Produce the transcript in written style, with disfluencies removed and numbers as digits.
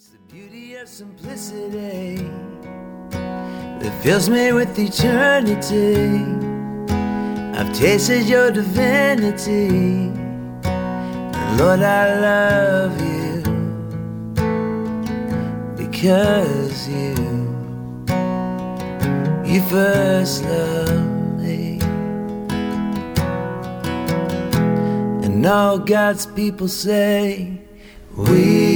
The beauty of simplicity that fills me with eternity. I've tasted your divinity, and Lord, I love you because you first loved me. And all God's people say, we